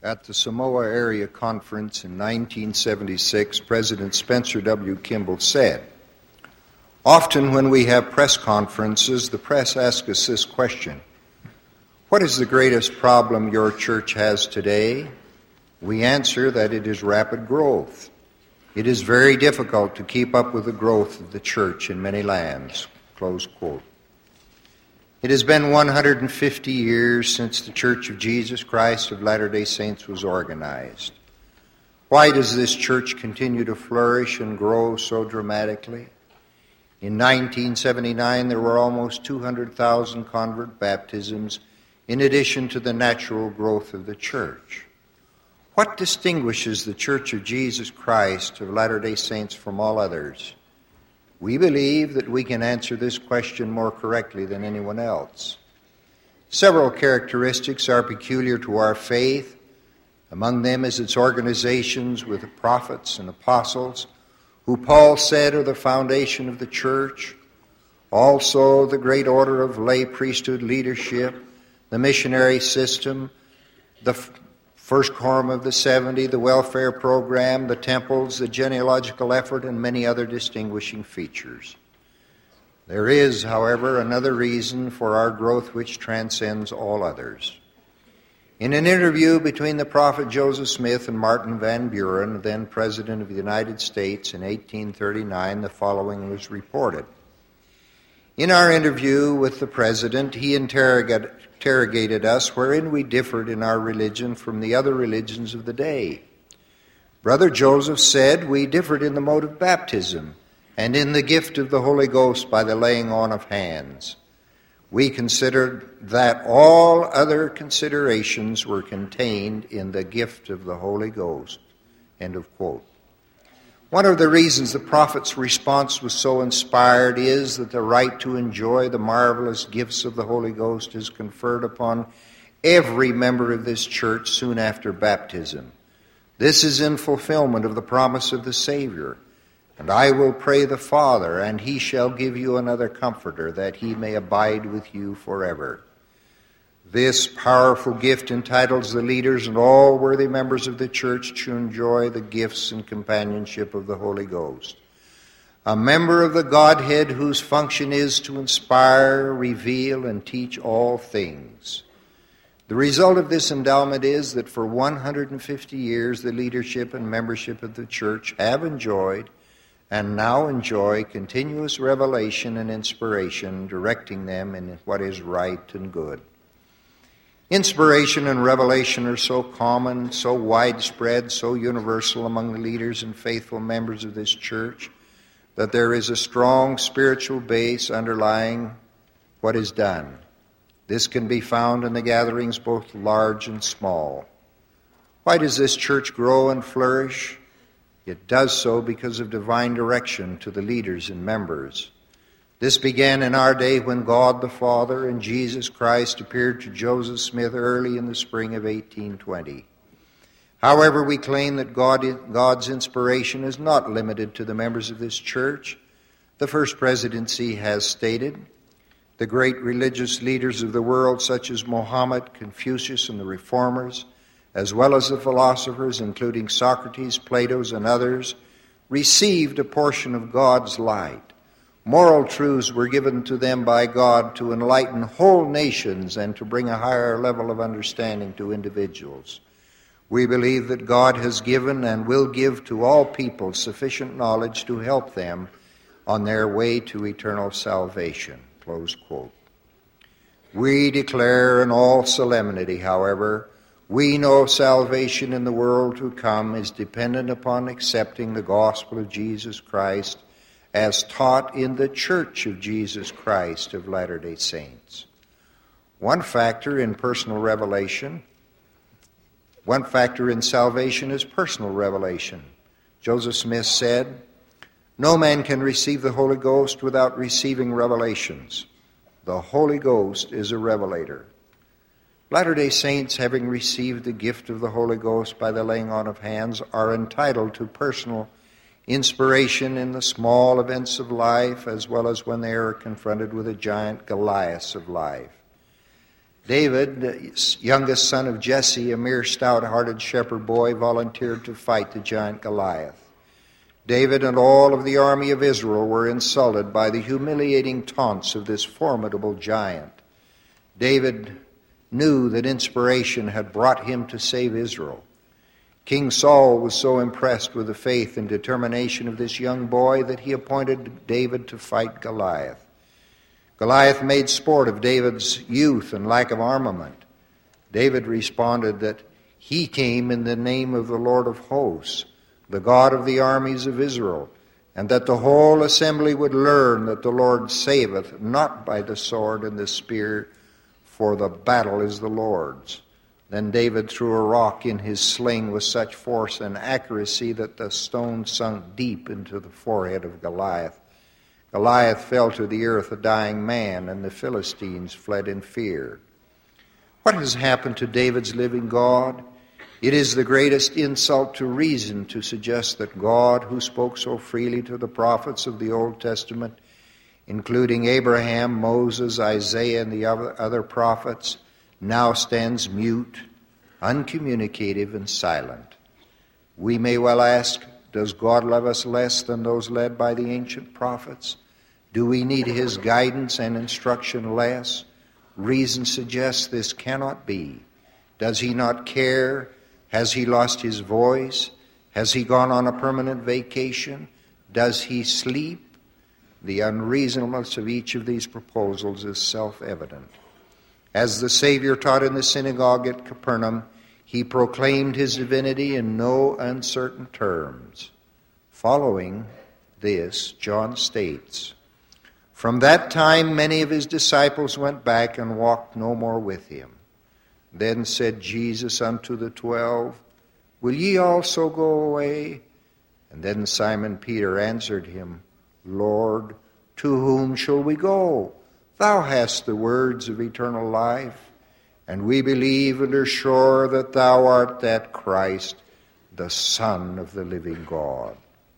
At the Samoa Area Conference in 1976, President Spencer W. Kimball said, "Often when we have press conferences, the press asks us this question: what is the greatest problem your church has today? We answer that it is rapid growth. It is very difficult to keep up with the growth of the church in many lands." Close quote. It has been 150 years since the Church of Jesus Christ of Latter-day Saints was organized. Why does this church continue to flourish and grow so dramatically? In 1979, there were almost 200,000 convert baptisms in addition to the natural growth of the church. What distinguishes the Church of Jesus Christ of Latter-day Saints from all others? We believe that we can answer this question more correctly than anyone else. Several characteristics are peculiar to our faith. Among them is its organizations with the prophets and apostles, who Paul said are the foundation of the church. Also, the great order of lay priesthood leadership, the missionary system, the First Quorum of the 70, the welfare program, the temples, the genealogical effort, and many other distinguishing features. There is, however, another reason for our growth which transcends all others. In an interview between the prophet Joseph Smith and Martin Van Buren, then President of the United States, in 1839, the following was reported. In our interview with the President, he interrogated us wherein we differed in our religion from the other religions of the day. Brother Joseph said we differed in the mode of baptism and in the gift of the Holy Ghost by the laying on of hands. We considered that all other considerations were contained in the gift of the Holy Ghost." End of quote. One of the reasons the prophet's response was so inspired is that the right to enjoy the marvelous gifts of the Holy Ghost is conferred upon every member of this church soon after baptism. This is in fulfillment of the promise of the Savior. "And I will pray the Father, and he shall give you another comforter, that he may abide with you forever." This powerful gift entitles the leaders and all worthy members of the church to enjoy the gifts and companionship of the Holy Ghost. A member of the Godhead whose function is to inspire, reveal, and teach all things. The result of this endowment is that for 150 years the leadership and membership of the church have enjoyed and now enjoy continuous revelation and inspiration, directing them in what is right and good. Inspiration and revelation are so common, so widespread, so universal among the leaders and faithful members of this church that there is a strong spiritual base underlying what is done. This can be found in the gatherings both large and small. Why does this church grow and flourish? It does so because of divine direction to the leaders and members. This began in our day when God the Father and Jesus Christ appeared to Joseph Smith early in the spring of 1820. However, we claim that God's inspiration is not limited to the members of this church. The First Presidency has stated, the great religious leaders of the world such as Mohammed, Confucius, and the Reformers, as well as the philosophers, including Socrates, Plato, and others, received a portion of God's light. Moral truths were given to them by God to enlighten whole nations and to bring a higher level of understanding to individuals. We believe that God has given and will give to all people sufficient knowledge to help them on their way to eternal salvation. Close quote. We declare in all solemnity, however, we know salvation in the world to come is dependent upon accepting the gospel of Jesus Christ as taught in the Church of Jesus Christ of Latter-day Saints. One factor in salvation is personal revelation. Joseph Smith said, "No man can receive the Holy Ghost without receiving revelations. The Holy Ghost is a revelator." Latter-day Saints, having received the gift of the Holy Ghost by the laying on of hands, are entitled to personal inspiration in the small events of life as well as when they are confronted with the giant Goliaths of life. David, the youngest son of Jesse, a mere stout-hearted shepherd boy, volunteered to fight the giant Goliath. David and all of the army of Israel were insulted by the humiliating taunts of this formidable giant. David knew that inspiration had brought him to save Israel. King Saul was so impressed with the faith and determination of this young boy that he appointed David to fight Goliath. Goliath made sport of David's youth and lack of armament. David responded that he came in the name of the Lord of hosts, the God of the armies of Israel, and that the whole assembly would learn that the Lord saveth not by the sword and the spear, for the battle is the Lord's. Then David threw a rock in his sling with such force and accuracy that the stone sunk deep into the forehead of Goliath. Goliath fell to the earth a dying man, and the Philistines fled in fear. What has happened to David's living God? It is the greatest insult to reason to suggest that God, who spoke so freely to the prophets of the Old Testament, including Abraham, Moses, Isaiah, and the other prophets, now stands mute, uncommunicative, and silent. We may well ask, does God love us less than those led by the ancient prophets? Do we need his guidance and instruction less? Reason suggests this cannot be. Does he not care? Has he lost his voice? Has he gone on a permanent vacation? Does he sleep? The unreasonableness of each of these proposals is self-evident. As the Savior taught in the synagogue at Capernaum, he proclaimed his divinity in no uncertain terms. Following this, John states, "From that time many of his disciples went back and walked no more with him. Then said Jesus unto the 12, Will ye also go away? And then Simon Peter answered him, Lord, to whom shall we go? Thou hast the words of eternal life, and we believe and are sure that thou art that Christ, the Son of the living God.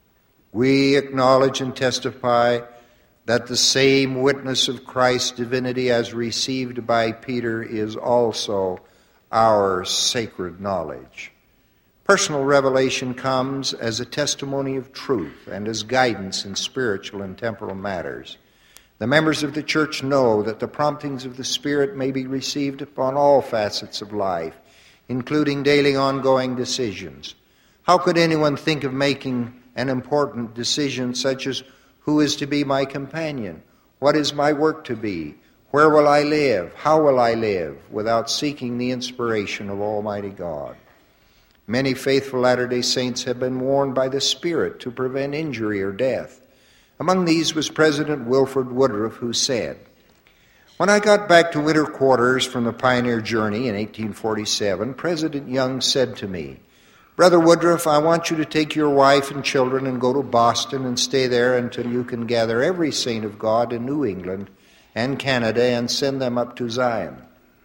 We acknowledge and testify that the same witness of Christ's divinity as received by Peter is also our sacred knowledge. Personal revelation comes as a testimony of truth and as guidance in spiritual and temporal matters. The members of the church know that the promptings of the Spirit may be received upon all facets of life, including daily ongoing decisions. How could anyone think of making an important decision such as who is to be my companion? What is my work to be? Where will I live? How will I live? Without seeking the inspiration of Almighty God. Many faithful Latter-day Saints have been warned by the Spirit to prevent injury or death. Among these was President Wilford Woodruff, who said, When I got back to winter quarters from the pioneer journey in 1847, President Young said to me, Brother Woodruff, I want you to take your wife and children and go to Boston and stay there until you can gather every saint of God in New England and Canada and send them up to Zion.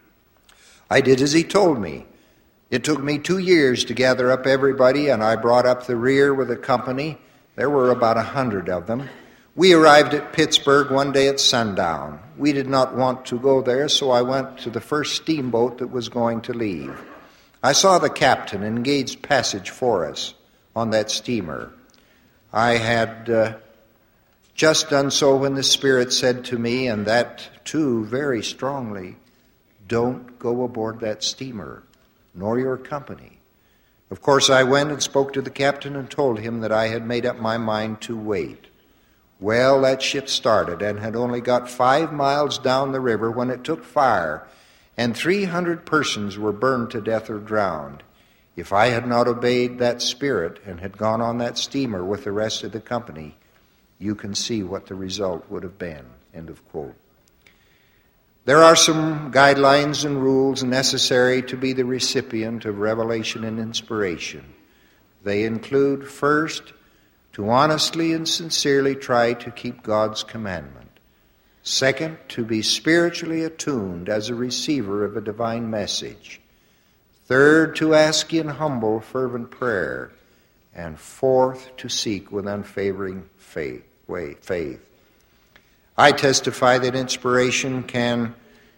I did as he told me. It took me 2 years to gather up everybody, and I brought up the rear with a company. There were about 100 of them. We arrived at Pittsburgh one day at sundown. We did not want to go there, so I went to the first steamboat that was going to leave. I saw the captain engaged passage for us on that steamer. I had just done so when the Spirit said to me, and that too very strongly, Don't go aboard that steamer, nor your company. Of course, I went and spoke to the captain and told him that I had made up my mind to wait. Well, that ship started and had only got 5 miles down the river when it took fire, and 300 persons were burned to death or drowned. If I had not obeyed that Spirit and had gone on that steamer with the rest of the company, you can see what the result would have been. End of quote. There are some guidelines and rules necessary to be the recipient of revelation and inspiration. They include, first, to honestly and sincerely try to keep God's commandment. Second, to be spiritually attuned as a receiver of a divine message. Third, to ask in humble, fervent prayer. And fourth, to seek with unfavoring faith. I testify that inspiration can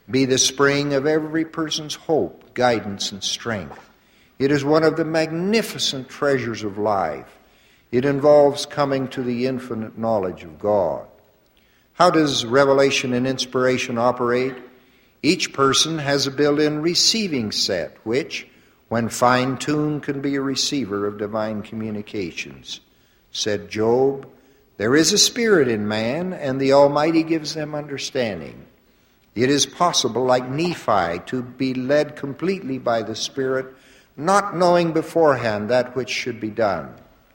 be the spring of every person's hope, guidance, and strength. It is one of the magnificent treasures of life. It involves coming to the infinite knowledge of God. How does revelation and inspiration operate? Each person has a built-in receiving set, which, when fine-tuned, can be a receiver of divine communications. Said Job, "There is a spirit in man, and the Almighty gives them understanding." It is possible, like Nephi, to be led completely by the Spirit, not knowing beforehand that which should be done.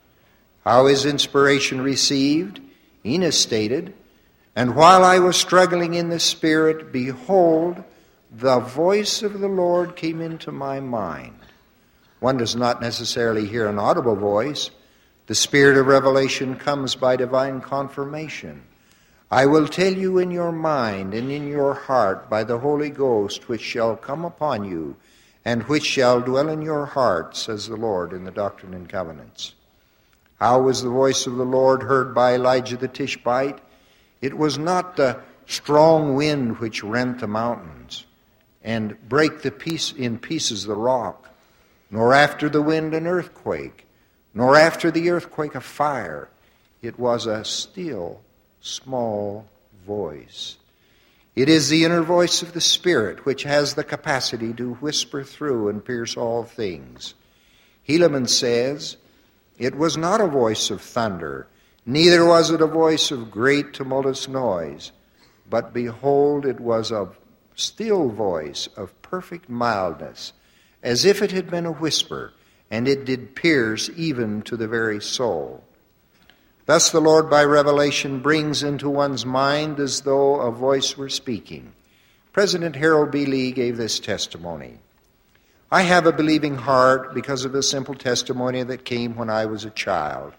How is inspiration received? Enos stated, "And while I was struggling in the Spirit, behold, the voice of the Lord came into my mind." One does not necessarily hear an audible voice. The spirit of revelation comes by divine confirmation. "I will tell you in your mind and in your heart by the Holy Ghost, which shall come upon you, and which shall dwell in your heart, says the Lord," in the Doctrine and Covenants. How was the voice of the Lord heard by Elijah the Tishbite? It was not the strong wind which rent the mountains and brake in pieces the rock, nor after the wind an earthquake, nor after the earthquake a fire. It was a still, small voice. It is the inner voice of the Spirit which has the capacity to whisper through and pierce all things. Helaman says, "It was not a voice of thunder, neither was it a voice of great tumultuous noise, but behold, it was a still voice of perfect mildness, as if it had been a whisper, and it did pierce even to the very soul." Thus the Lord by revelation brings into one's mind as though a voice were speaking. President Harold B. Lee gave this testimony. "I have a believing heart because of a simple testimony that came when I was a child.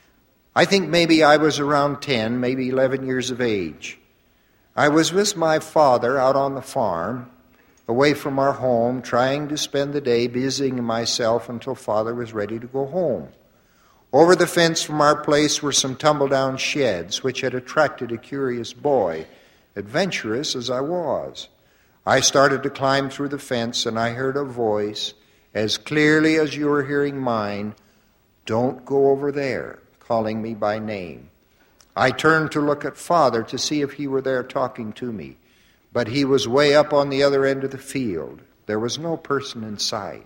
I think maybe I was around 10, maybe 11 years of age. I was with my father out on the farm, away from our home, trying to spend the day busying myself until Father was ready to go home. Over the fence from our place were some tumble-down sheds, which had attracted a curious boy, adventurous as I was. I started to climb through the fence, and I heard a voice, as clearly as you are hearing mine, 'Don't go over there,' calling me by name. I turned to look at Father to see if he were there talking to me, but he was way up on the other end of the field. There was no person in sight.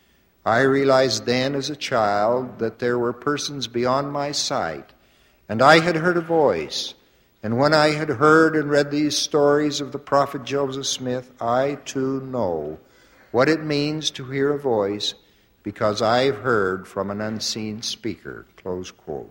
I realized then as a child that there were persons beyond my sight, and I had heard a voice. And when I had heard and read these stories of the prophet Joseph Smith, I too know what it means to hear a voice, because I've heard from an unseen speaker." Close quote.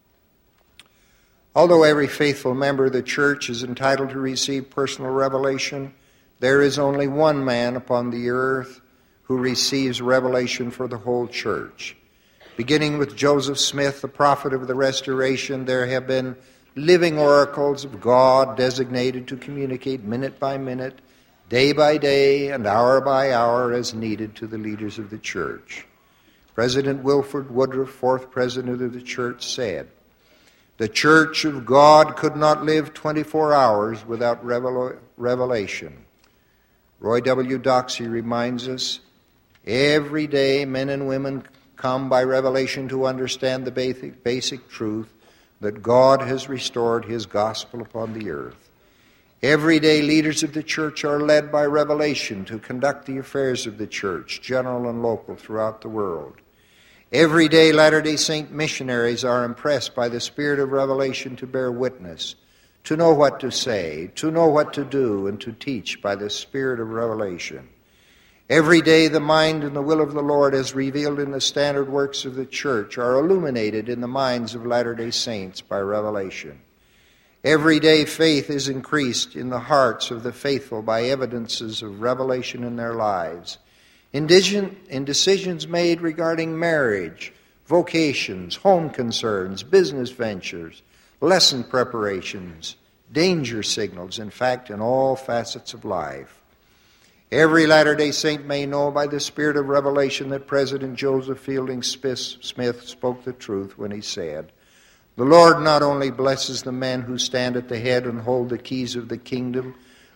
Although every faithful member of the church is entitled to receive personal revelation, there is only one man upon the earth who receives revelation for the whole church. Beginning with Joseph Smith, the prophet of the Restoration, there have been living oracles of God designated to communicate minute by minute, day by day, and hour by hour as needed to the leaders of the church. President Wilford Woodruff, fourth president of the church, said, "The church of God could not live 24 hours without revelation." Roy W. Doxey reminds us, "Every day men and women come by revelation to understand the basic truth that God has restored his gospel upon the earth. Every day leaders of the church are led by revelation to conduct the affairs of the church, general and local, throughout the world. Every day Latter-day Saint missionaries are impressed by the spirit of revelation to bear witness, to know what to say, to know what to do, and to teach by the spirit of revelation. Every day the mind and the will of the Lord as revealed in the standard works of the church are illuminated in the minds of Latter-day Saints by revelation. Every day faith is increased in the hearts of the faithful by evidences of revelation in their lives. In decisions made regarding marriage, vocations, home concerns, business ventures, lesson preparations, danger signals, in fact, in all facets of life. Every Latter-day Saint may know by the spirit of revelation that President Joseph Fielding Smith spoke the truth when he said, "The Lord not only blesses the men who stand at the head and hold the keys of the kingdom,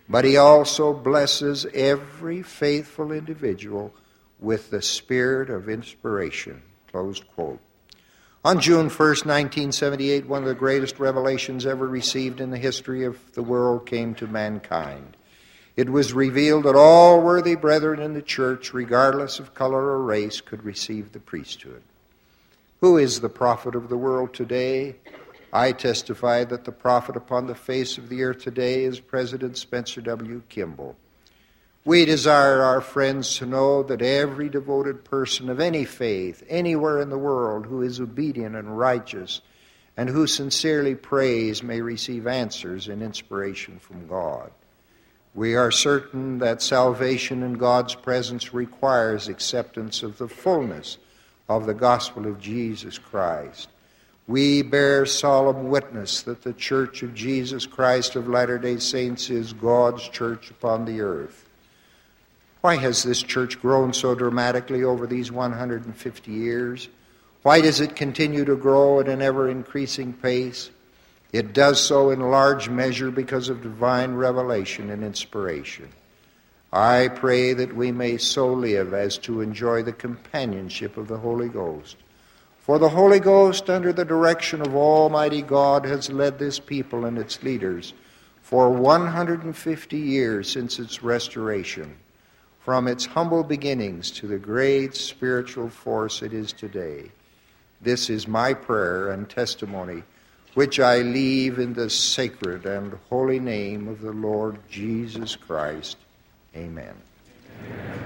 but he also blesses every faithful individual with the spirit of inspiration. Closed quote. On June 1st, 1978, one of the greatest revelations ever received in the history of the world came to mankind. It was revealed that all worthy brethren in the church, regardless of color or race, could receive the priesthood. Who is the prophet of the world today? I testify that the prophet upon the face of the earth today is President Spencer W. Kimball. We desire our friends to know that every devoted person of any faith, anywhere in the world, who is obedient and righteous, and who sincerely prays, may receive answers and inspiration from God. We are certain that salvation in God's presence requires acceptance of the fullness of the gospel of Jesus Christ. We bear solemn witness that the Church of Jesus Christ of Latter-day Saints is God's church upon the earth. Why has this church grown so dramatically over these 150 years? Why does it continue to grow at an ever-increasing pace? It does so in large measure because of divine revelation and inspiration. I pray that we may so live as to enjoy the companionship of the Holy Ghost. For the Holy Ghost, under the direction of Almighty God, has led this people and its leaders for 150 years since its restoration, from its humble beginnings to the great spiritual force it is today. This is my prayer and testimony, which I leave in the sacred and holy name of the Lord Jesus Christ. Amen. Amen.